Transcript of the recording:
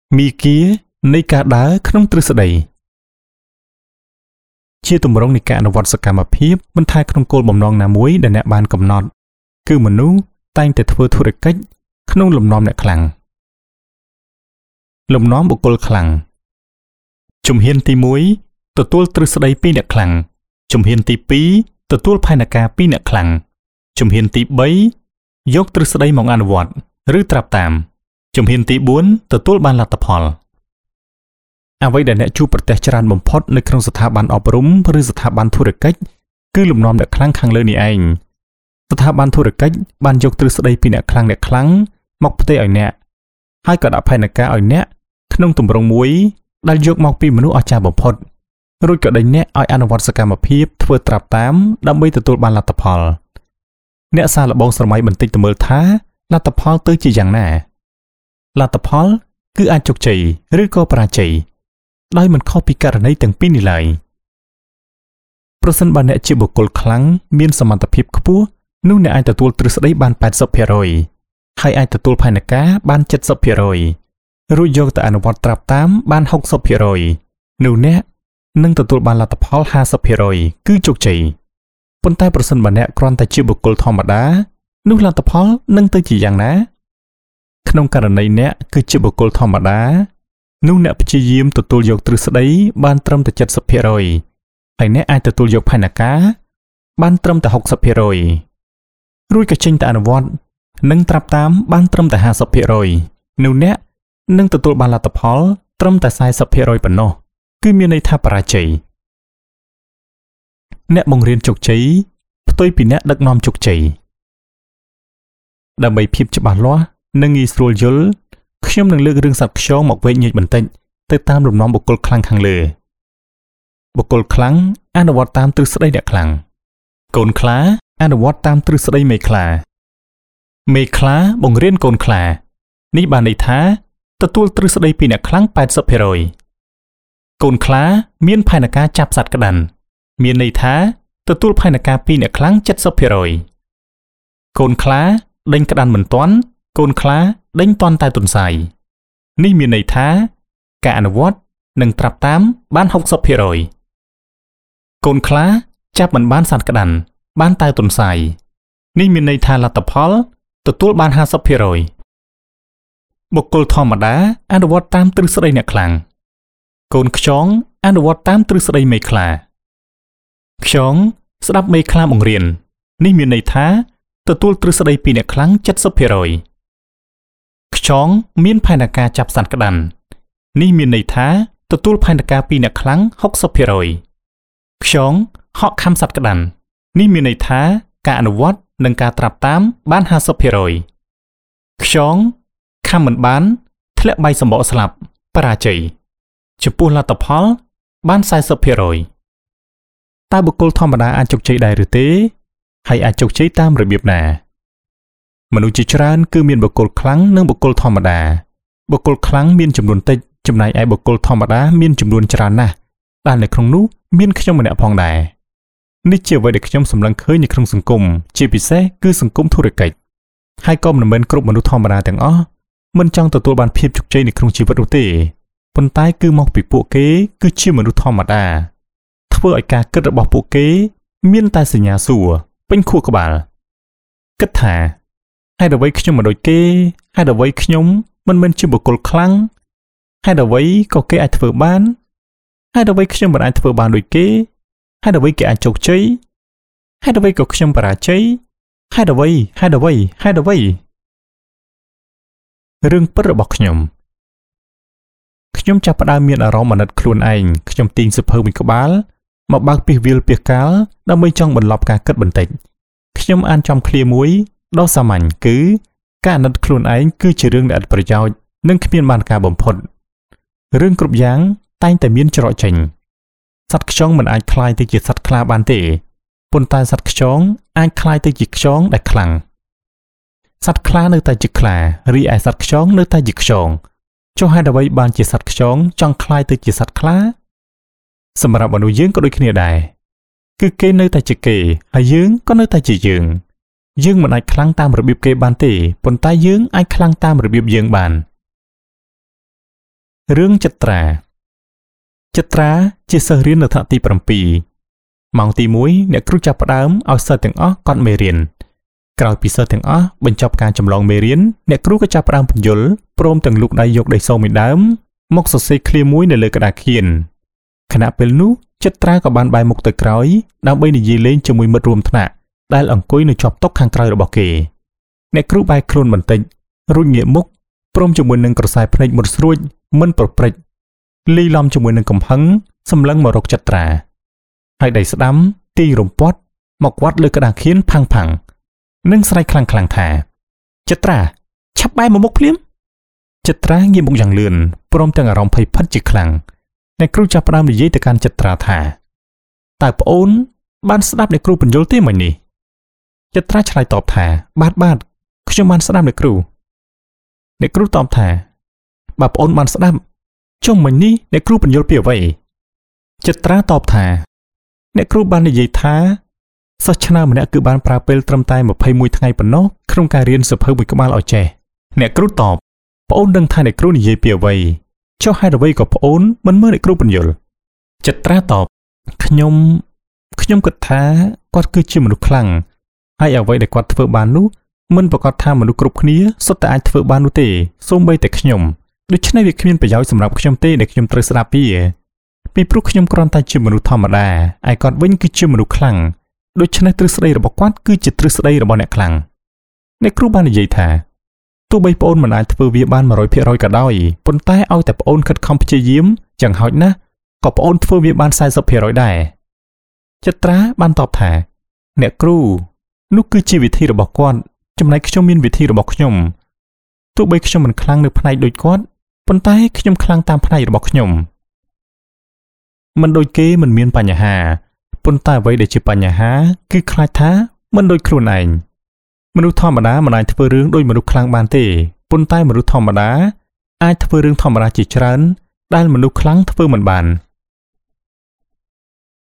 មីគានៃការដើរក្នុងទ្រឹស្ដីជាទម្រង់នៃការអនុវត្តសកម្មភាពមិនថាក្នុងគោលបំណងណាមួយដែលអ្នកបានកំណត់គឺមនុស្សតែងតែធ្វើធុរកិច្ចក្នុងលំនាំអ្នកខ្លាំងលំនាំបុគ្គលខ្លាំងជំហានទី1ទទួលទ្រឹស្ដីពីអ្នកខ្លាំងជំហានទី2ទទួលផែនការពីអ្នកខ្លាំងជំហានទី3យកទ្រឹស្ដីមកអនុវត្តឬត្រាប់តាមជំហានទី4ទទួលបានលទ្ធផលអ្វីដែលអ្នកជួបប្រទះច្រើនបំផុតនៅក្នុងស្ថាប័នអប់រំឬស្ថាប័នធុរកិច្ចគឺលំនាំអ្នកខ្លាំងខាងលើនេះឯងស្ថាប័នធុរកិច្ចបានយកទ្រឹស្ដីពីអ្នកខ្លាំងមកផ្ទេរឲ្យអ្នកហើយក៏ដាក់ផែនការឲ្យអ្នកក្នុងទម្រង់មួយដែលយកមកពីមនុស្សអស្ចារ្យបំផុតរួចក៏ដេញអ្នកឲ្យអនុវត្តសកម្មភាពធ្វើត្រាប់តាមដើម្បីទទួលបានលទ្ធផលអ្នកសាកល្បងស្រមៃបន្តិចទៅមើលថាលទ្ធផលទៅជាយ៉ាងណាលទ្ធផលគឺអាចជោគជ័យឬក៏បរាជ័យដោយមិនខុសពីករណីទាំងពីរនេះឡើយប្រសិនបើអ្នកជាបុគ្គលខ្លាំងមានសមត្ថភាពខ្ពស់នោះអ្នកអាចទទួលទ្រឹស្ដីបាន 80% ហើយអាចទទួលផែនការបាន 70% រួចយកទៅអនុវត្តត្រាប់តាមបាន 60% នោះអ្នកនឹងទទួលបានលទ្ធផល 50% គឺជោគជ័យប៉ុន្តែប្រសិនបើអ្នកគ្រាន់តែជាបុគ្គលធម្មតានោះលទ្ធផលនឹងទៅជាយ៉ាងណាក្នុងករណីអ្នកគឺជាបុគ្គលធម្មតានោះអ្នកព្យាយាមទទួលយកទ្រឹស្ដីបានត្រឹមតែ 70% ហើយអ្នកអាចទទួលយកផែនការបានត្រឹមតែ 60% រួចក៏ចេញទៅអនុវត្តនិងត្រាប់តាមបានត្រឹមតែ 50% នោះអ្នកនឹងទទួលបានលទ្ធផលត្រឹមតែ 40% ប៉ុណ្ណោះគឺមានន័យថាបរាជ័យអ្នកបង្រៀនជោគជ័យផ្ទុយពីអ្នកដឹកនាំជោគជ័យដើម្បីភាពច្បាស់លាស់និងងាយស្រួលយល់ខ្ញុំនឹងលើករឿងសត្វខ្យងមកវែកញែកបន្តិចទៅតាមលំនាំបុគ្គលខ្លាំងខាងលើបុគ្គលខ្លាំងអនុវត្តតាមទ្រឹស្ដីអ្នកខ្លាំងកូនខ្លាអនុវត្តតាមទ្រឹស្ដីមេខ្លាមេខ្លាបង្រៀនកូនខ្លានេះបានន័យថាទទួលទ្រឹស្ដីពីអ្នកខ្លាំង 80% កូនខ្លាមានផែនការចាប់សត្វក្តាន់មានន័យថាទទួលផែនការពីអ្នកខ្លាំង 70% កូនខ្លាដេញក្តាន់មិនទាន់កូនខ្លាដេញទាន់តែទន្សាយនេះមានន័យថាការអនុវត្តនិងត្រាប់តាមបាន 60% កូនខ្លាចាប់មិនបានសត្វក្តាន់បានតែទន្សាយនេះមានន័យថាលទ្ធផលទទួលបាន 50% បុគ្គលធម្មតាអនុវត្តតាមទ្រឹស្ដីអ្នកខ្លាំងកូនខ្យងអនុវត្តតាមទ្រឹស្ដីមេខ្លាខ្យងស្ដាប់មេខ្លាបង្រៀននេះមានន័យថាទទួលទ្រឹស្ដីពីអ្នកខ្លាំង 70% ខ្យងមានផែនការចាប់សត្វក្តាន់នេះមានន័យថាទទួលផែនការពីអ្នកខ្លាំង 60% ខ្យងហក់ខំសត្វក្តាន់នេះមានន័យថាការអនុវត្តនិងការត្រាប់តាមបាន 50% ខ្យងខំមិនបានធ្លាក់បាយសម្បកស្លាប់បរាជ័យចំពោះលទ្ធផលបាន 40% តើបុគ្គលធម្មតាអាចជោគជ័យដែរឬទេហើយអាចជោគជ័យតាមរបៀបណាមនុស្សជាច្រើនគឺមានបុគ្គលខ្លាំងនិងបុគ្គលធម្មតាបុគ្គលខ្លាំងមានចំនួនតិចចំណែកឯបុគ្គលធម្មតាមានចំនួនច្រើនណាស់ដែលនៅក្នុងនោះមានខ្ញុំម្នាក់ផងដែរនេះជាអ្វីដែលខ្ញុំសម្លឹងឃើញនៅក្នុងសង្គមជាពិសេសគឺសង្គមធុរកិច្ចហើយក៏មិនមែនគ្រប់មនុស្សធម្មតាទាំងអស់មិនចង់ទទួលបានភាពជោគជ័យនៅក្នុងជីវិតនោះទេប៉ុន្តែគឺមកពីពួកគេគឺជាមនុស្សធម្មតាធ្វើឲ្យការគិតរបស់ពួកគេមានតែសញ្ញាសួរពេញខួរក្បាលគិតថាហេតុអ្វីខ្ញុំមិនដូចគេហេតុអ្វីខ្ញុំមិនមែនជាបុគ្គលខ្លាំងហេតុអ្វីក៏គេអាចធ្វើបានហេតុអ្វីខ្ញុំមិនអាចធ្វើបានដូចគេហេតុអ្វីគេអាចជោគជ័យហេតុអ្វីក៏ខ្ញុំបរាជ័យហេតុអ្វីរឿងពិតរបស់ខ្ញុំចាប់ផ្ដើមមានអារម្មណ៍អាណិតខ្លួនឯងខ្ញុំទាញសៀវភៅមួយក្បាលមកបើកពាសវាលពាសកាលដើម្បីចង់បន្លប់ការគិតបន្តិចខ្ញុំអានចំឃ្លាមួយដ៏សាមញ្ញគឺការអាណិតខ្លួនឯងគឺជារឿងដែលឥតប្រយោជន៍និងគ្មានបានការបំផុតរឿងគ្រប់យ៉ាងតែងតែមានច្រកចេញសត្វខ្យងមិនអាចคล้ายទៅជាសត្វខ្លាបានទេប៉ុន្តែសត្វខ្យងអាចคล้ายទៅជាខ្យងដែលខ្លាំងសត្វខ្លានៅតែជាខ្លារីឯសត្វខ្យងនៅតែជាខ្យងចុះហេតុអ្វីបានជាសត្វខ្យងចង់คล้ายទៅជាសត្វខ្លាសម្រាប់មនុស្សយើងក៏ដូចគ្នាដែរគឺគេនៅតែជាគេហើយយើងក៏នៅតែជាយើងមិនអាចខ្លាំងតាមរបៀបគេបានទេប៉ុន្តែយើងអាចខ្លាំងតាមរបៀបយើងបានរឿងចត្រាជាសិស្សរៀននៅថ្នាក់ទី7ម៉ោងទី1អ្នកគ្រូចាប់ផ្ដើមឲ្យសិស្សទាំងអស់កត់មេរៀនក្រោយពីសិស្សទាំងអស់បញ្ចប់ការចម្លងមេរៀនអ្នកគ្រូក៏ចាប់ផ្ដើមបញ្យលព្រមទាំងលូកដៃយកដីសូមួយដើមមកសរសេរឃ្លាមួយនៅលើក្តារខៀនខណៈពេលនោះចត្រាក៏បានបែរមុខទៅក្រោយដើម្បីនិយាយលេងជាមួយមិត្តរួមថ្នាក់ដែលអង្គុយនៅជាប់តុខាងក្រោយរបស់គេអ្នកគ្រូបែរខ្លួនបន្តិចរួចងាកមុខព្រមជាមួយនឹងក្រសែភ្នែកមុតស្រួចមិនប្រព្រឹត្តលីឡំជាមួយនឹងកំហឹងសម្លឹងមករកចត្រាហើយដៃស្ដាំទាញរំពាត់មកវត្តលើក្តារខៀនផាំងនិងស្រែកខ្លាំងៗថាចត្រាឆាប់បែរមកមុខភ្លាមចត្រាងាកមុខយ៉ាងលឿនព្រមទាំងអារម្មណ៍ភ័យភិតជាខ្លាំងអ្នកគ្រូចាប់ផ្ដើមនិយាយទៅកាន់ចត្រាថាតើប្អូនបានស្ដាប់អ្នកគ្រូបញ្យល់ទេមិញនេះចត្រាឆ្លើយតបថាបាទខ្ញុំបានស្ដាប់អ្នកគ្រូតបថាបើប្អូនបានស្ដាប់ចុះមិញនេះអ្នកគ្រូបញ្យល់ពីអ្វីចត្រាតបថាអ្នកគ្រូបាននិយាយថាសិស្សឆ្នើម្នាក់គឺបានប្រើពេលត្រឹមតែ21ថ្ងៃប៉ុណ្ណោះក្នុងការរៀនសៀវភៅមួយក្បាលឲ្យចេះអ្នកគ្រូតបប្អូនដឹងថាអ្នកគ្រូនិយាយពីអ្វីចុះហេតុអ្វីក៏ប្អូនមិនមើលអ្នកគ្រូបញ្យល់ចត្រាតបខ្ញុំគិតថាគាត់គឺជាមនុស្សខ្លាំងហើយអ្វីដែលគាត់ធ្វើបាននោះមិនប្រកាសថាមនុស្សគ្រប់គ្នាសុទ្ធតែអាចធ្វើបាននោះទេសូម្បីតែខ្ញុំដូច្នេះវាគ្មានប្រយោជន៍សម្រាប់ខ្ញុំទេដែលខ្ញុំត្រូវស្ដាប់ពីព្រោះខ្ញុំគ្រាន់តែជាមនុស្សធម្មតាឯគាត់វិញគឺជាមនុស្សខ្លាំងដូច្នេះទ្រឹស្ដីរបស់គាត់គឺជាទ្រឹស្ដីរបស់អ្នកខ្លាំងអ្នកគ្រូបាននិយាយថាទោះបីប្អូនមិនអាចធ្វើវាបាន 100% ក៏ដោយប៉ុន្តែឲ្យតែប្អូនខិតខំព្យាយាមយ៉ាងហោចណាស់ក៏ប្អូនធ្វើវាបាន 40% ដែរចត្រាបានតបថាអ្នកគ្រូនោះគឺជាវិធីរបស់គាត់ចំណែកខ្ញុំមានវិធីរបស់ខ្ញុំទោះបីខ្ញុំមិនខ្លាំងនៅផ្នែកដូចគាត់ប៉ុន្តែខ្ញុំខ្លាំងតាមផ្នែករបស់ខ្ញុំមិនដូចគេមិនមានបញ្ហាប៉ុន្តែអ្វីដែលជាបញ្ហាគឺខ្លាចថាមិនដូចខ្លួនឯងមនុស្សធម្មតាមិនអាចធ្វើរឿងដូចមនុស្សខ្លាំងបានទេប៉ុន្តែមនុស្សធម្មតាអាចធ្វើរឿងធម្មតាជាច្រើនដែលមនុស្សខ្លាំងធ្វើមិនបាន